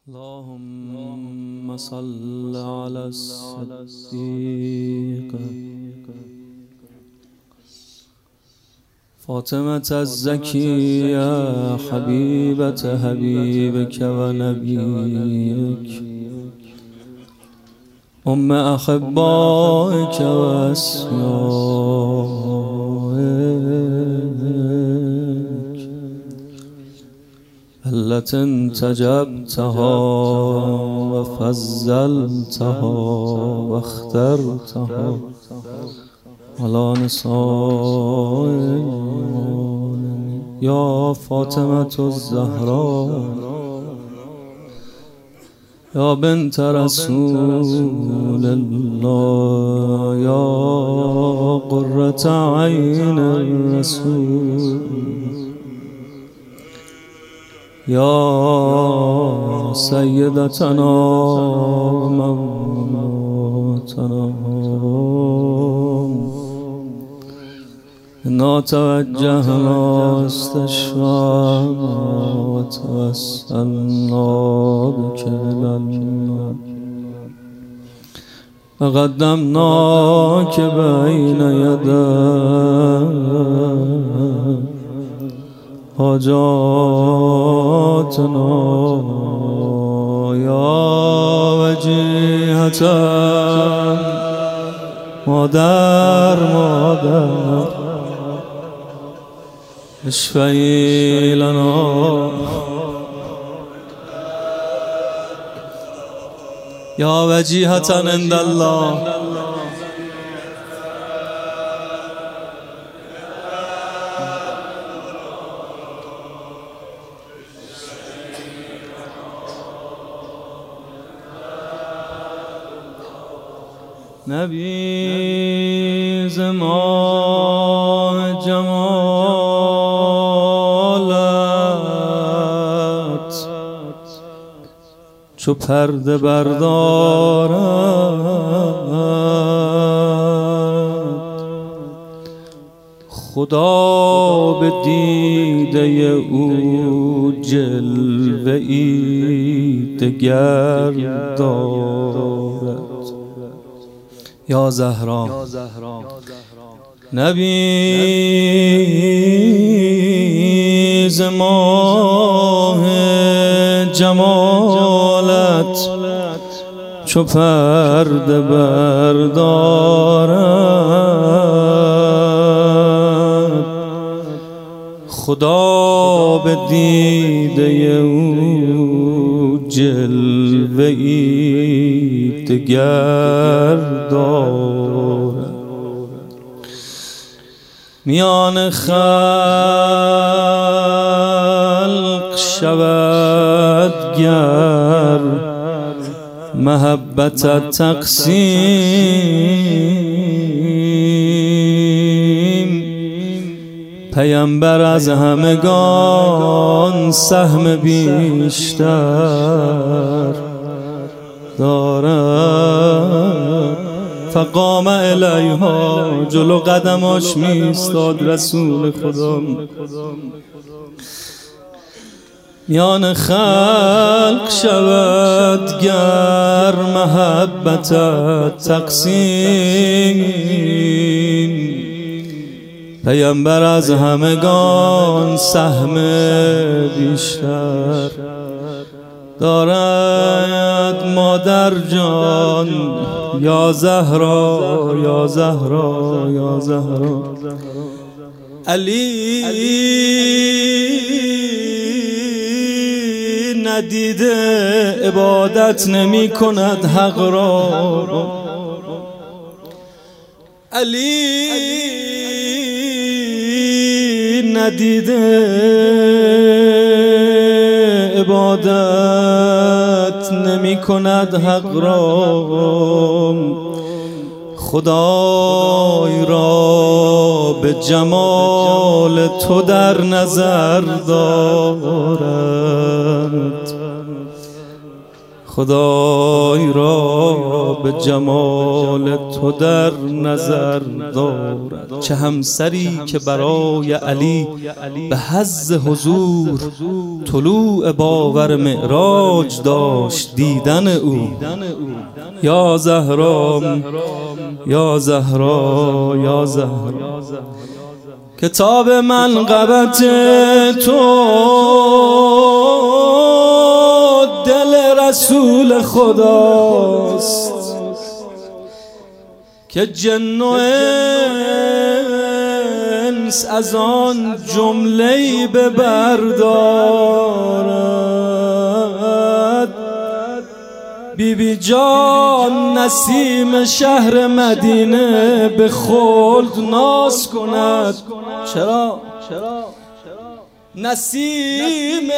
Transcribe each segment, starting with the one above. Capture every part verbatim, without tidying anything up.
اللهم صل على الصديق فاطمة الزكية حبيبة حبيبك ونبيك أم أحبائك وأسمائك التي انتجبتها وفضلتها واخترتها على نساء العالمين يا فاطمة الزهراء يا بنت رسول الله يا قرة عين الرسول يا سيدتنا ومولاتنا إنا توجهنا استشفانا وتوسلنا بك إلى الله فقدمناك بين يديك حاجاتنا يا وجيهة مادر مادر اشفعي لنا يا وجيهة عند الله نبی زمان جمالت چو پرده بردارد خدا به دیده او جلوه ای دگر دارد یا زهرا نبی ز ماه جمالت چو پرده بردارد خدا به دیده او جلوه ای دگر دارد میان خلق شود گر محبت تقسیم پیامبر از همگان سهم بیشتر دارد فقام الیها جلو قدماش میستاد رسول خدا میان خلق شود گر محبت تقسیم پیامبر از همگان سهم بیشتر دارد مادر جان یا زهرا یا زهرا یا زهرا علی ندیده عبادت نمی کند حق را علی ندیده عبادت نمی کند حق را خدای را به جمال تو در نظر دارد خدای را به جمال تو در نظر دارد. چه همسری که برای علی به حظ حضور طلوع باور معراج داشت دیدن او. یا زهرا یا زهرا یا زهرا، کتاب منقبت تو دل رسول خداست که جن و انس از آن جمله‌ای ببردارد. بی بی جان نسیم شهر مدینه به خلد ناز کند. چرا؟ نسیم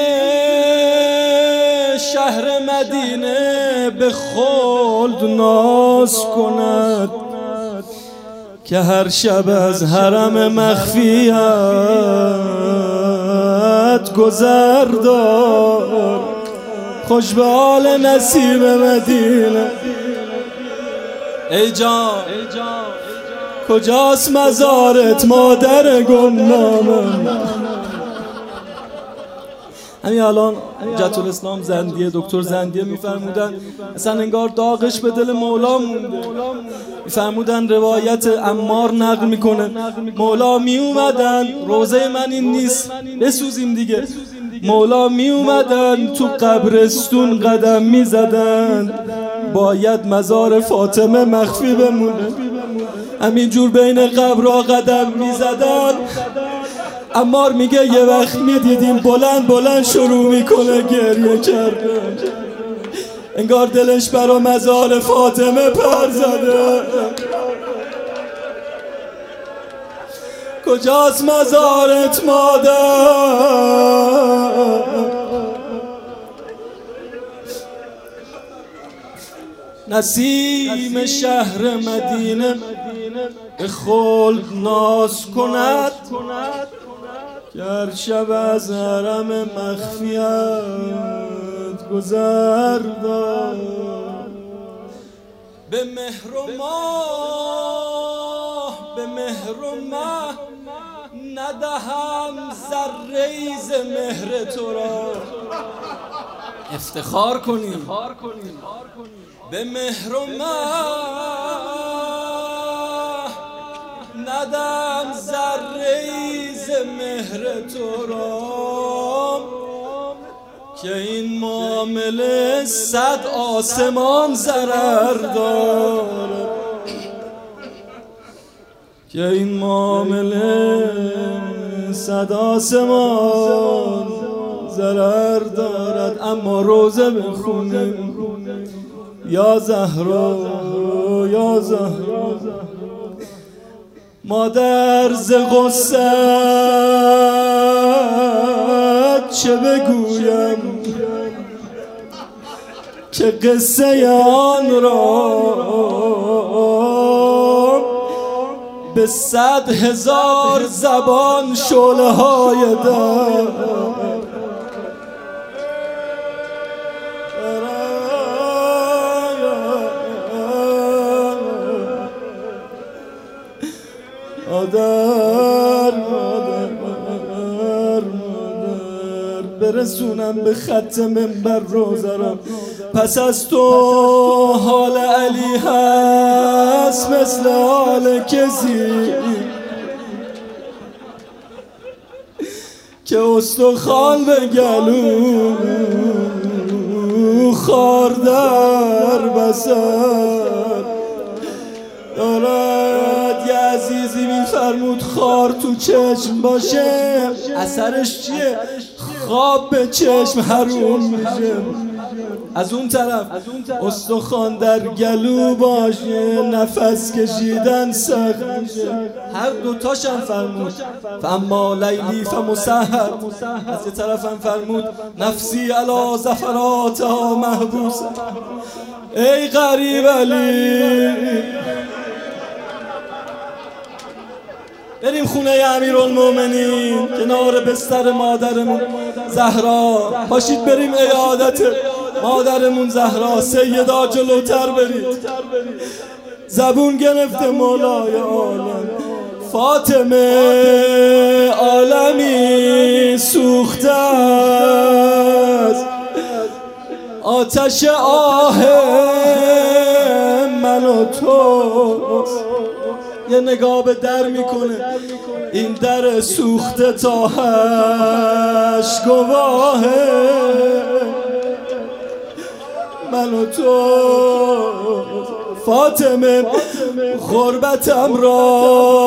شهر مدینه به خلد ناز کند که هر شب از حرم مخفیت گذر دار. خوش به حال نسیم مدینه. ای جان کجاست مزارت مادر گمنامم؟ همین الان حجت الاسلام زندیه، دکتر زندیه میفرمودن اصلا انگار داغش به دل مولا مونده. میفرمودن روایت عمار نقل میکنه مولا می اومدن، روزه من این نیست بسوزیم دیگه، مولا می اومدن تو قبرستون قدم می زدن باید مزار فاطمه مخفی بمونه. همینجور بین قبرها قدم می زدن. عمار میگه یه وقت می دیدیم بلند بلند شروع میکنه گریه کردن، انگار دلش برا مزار فاطمه پر زده. کجاست مزارت مادر؟ نسیم شهر مدینه به خلد ناز کند که هر شب از حرم مخفیت گذر داد. به مهر و ماه به مهر و ماه ندهم ذره‌ای ز مهر تو را. افتخار کنیم به مهر و ماه ندهم ذره‌ای ز مهر تو را که این معامله صد آسمان ضرر دارد، که این معامله صد آسمان ضرر دارد. اما روزه بخونیم یا زهرا یا زهرا، مادر ز غصت چه بگویم که قصه آن را به صد هزار زبان شعله های در مادر مادر مادر برسونم به خط منبر روزه را. پس از تو حال علی هست مثل حال کسی که استخوان به گلو خار در بسر دارد. یه عزیزی میفرمود خار تو چشم باشه اثرش چیه؟ خواب به چشم حروم میشه. از اون طرف استخوان در گلو باشه نفس کشیدن سخت میشه. هر دوتاش هم فرمود فاما لیلی فمسحر. از یه طرف هم فرمود نفسی علی زفراتها محبوس. ای غریب علی بریم خونه امیرالمومنین کنار بستر مادرمون زهرا، پاشید بریم عیادت مادرمون زهرا سیدا جلوتر برید. زبون گرفته مولای عالم فاطمه عالمی سوخته است، آتش آه من و تو. یه نگاه به در میکنه، این در سوخته تا هش گواهه من و تو. فاطمه غربتم را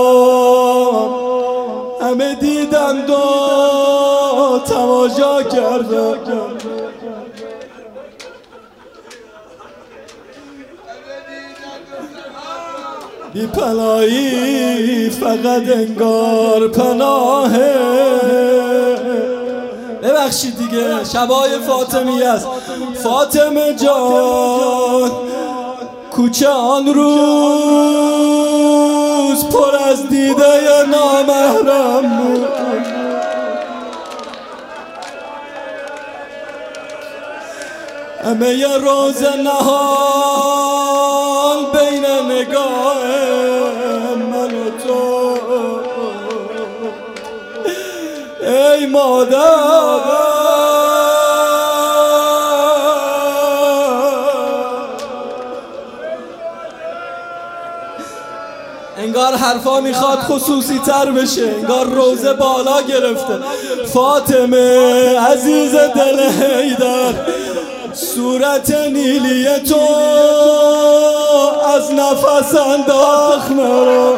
همه دیدند و تماشا کردند، بی پناهی فقط انگار پناهه. ببخشید دیگه شبای فاطمی است. فاطمه جان کوچه آن روز پر از دیده نامحرم بود، همه ی روز نهان بین نگاه من و تو. ای مادر انگار حرفا میخواد خصوصی تر بشه، انگار روزه بالا گرفته. فاطمه عزیز دل حیدر صورت نیلی تو از نفس انداخت مرا،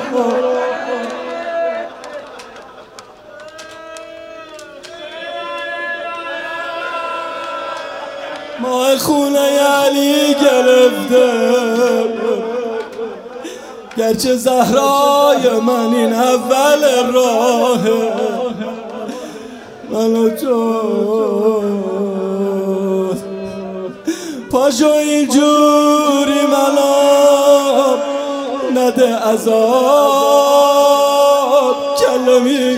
ماه خونه علی گرفته. گرچه زهرای من این اول راه من و تو، پاشو اینجوری منو نده عذاب کلمی.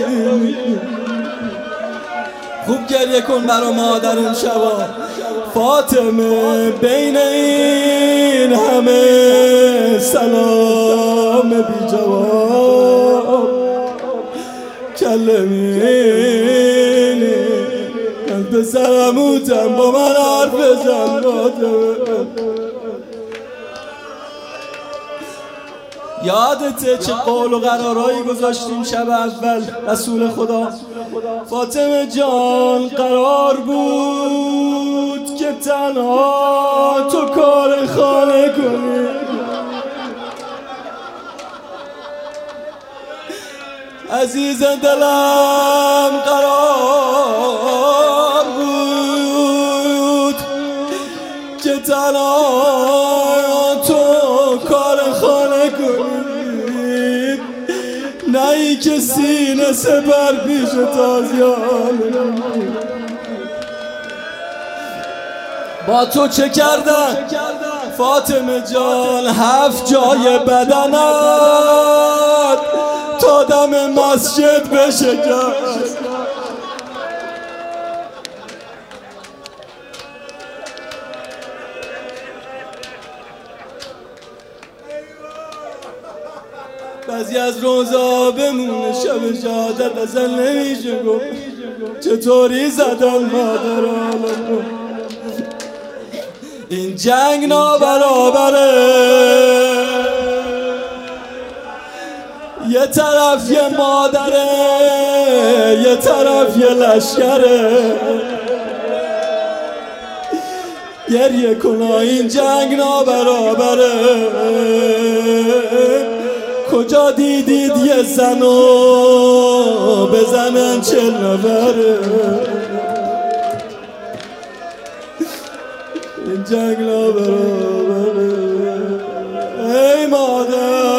خوب گریه کن برا مادر این شبا. فاطمه بین این همه سلام بی جواب کلمینی من پسرموتم با من حرف بزن. یادته چه قول و قرارایی گذاشتیم شب اول رسول خدا؟ فاطمه جان قرار بود که تنها تو کار خانه کنی، عزیز دلم قرار بود که تنها تو کار خانه کنی، نه ای که سینه سپر پیش تازیان. با تو چه کردن فاطمه جان؟ هفت جای بدنت تا دم مسجد بشکست، بعضی از روزا بمونه شب شهادت اصلا نمیشه گفت چطوری زدن مادرانو. این جنگ نابرابره، یه طرف یه مادره یه طرف یه لشکره. گریه کنا این جنگ نابرابره، کجا دیدید یه زنو بزنن چل نفره؟ این جنگ نابرابره. ای مادر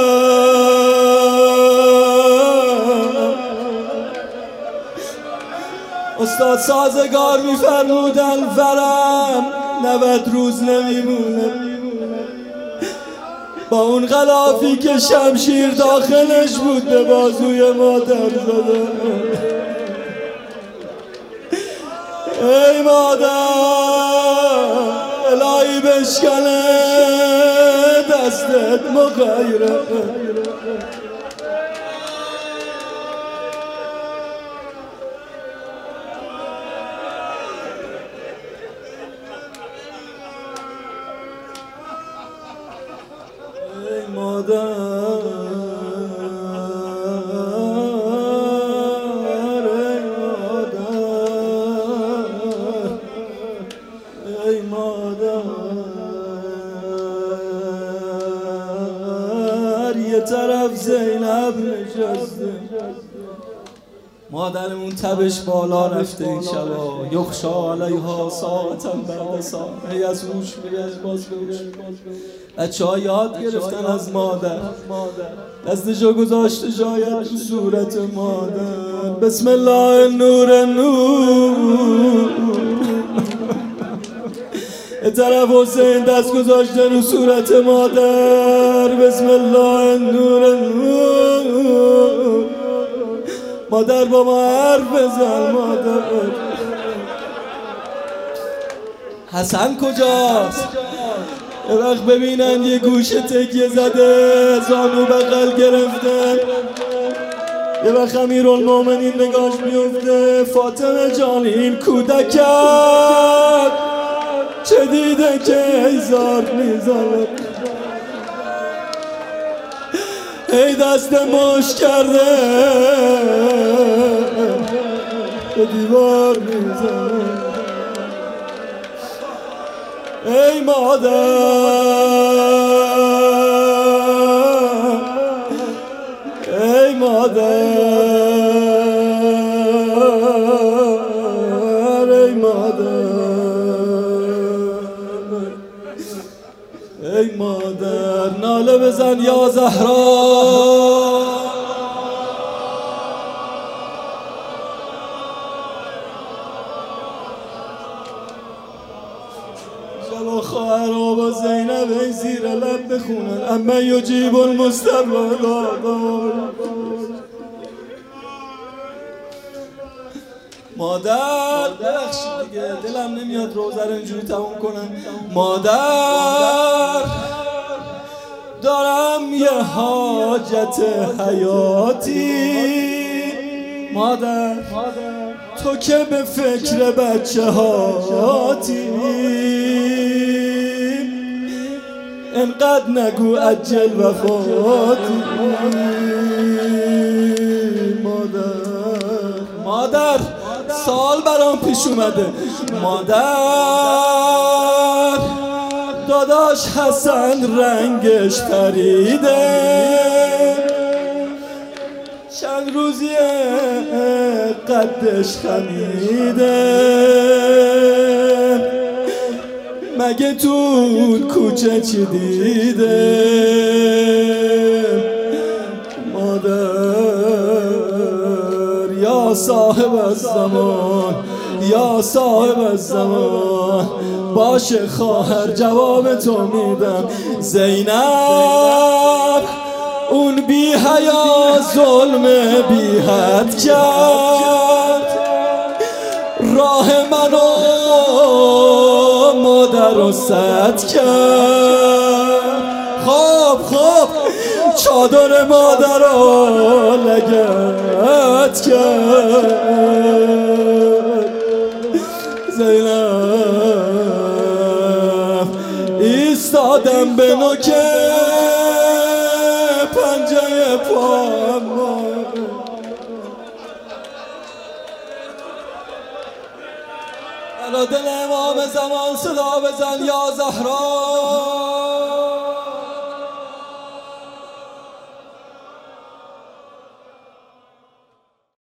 استاد سازگار میفرمودن ورم نود روز نمیمونه، با اون غلافی که شمشیر داخلش بود به بازوی مادر زده. ای مادر دلی بشکنه دستت مغیره ای مادر ای مادر یه طرف زینب نشسته مادرمون تبش بالا رفته این شبا یخشا علیها ساعتم بعد ساعت هی از روش میگه از باز بگوش بچه ها یاد گرفتن از مادر دست جا گذاشته شاید تو صورت مادر بسم الله نور نور یه طرف حسین دست گذاشته رو صورت مادر بسم الله نور نور مادر با ما حرف بزن مادر حسن کجاست؟ یه وقت ببینن یه گوشه تکیه زده زانو بغل گرفته یه وقت امیرالمومنین نگاش میفته فاطمه جان این کودکت چه دیده که ایزار میزنه ای دست مش کرده به دیوار میزنه ای مادر ای مادر ای مادر ای مادر ناله بزن یا زهرا شما خواهرها با زینب ای زیر لب بخونن اما یجیب المضطر مادر ببخشید دیگه دلم نمیاد روزه رو اینجوری تموم کنم مادر دارم یه حاجت حیاتی مادر تو که به فکر بچه هاتی انقدر نگو عجل وفاتی مادر مادر سال برام پیش اومده مادر داداش حسن رنگش پریده چند روزیه قدش خمیده مگه تو کوچه چی دیده مادر یا صاحب الزمان یا صاحب الزمان باشه خواهر جواب تو میدم زینب اون بی حیا ظلم بی حد کرد راه منو مادر رو سد کرد خب خب چادر مادر رو لگت کرد زینب ایستادم به نوکه پنجه پام الان دل امام زمان صدا بزن یا زهرا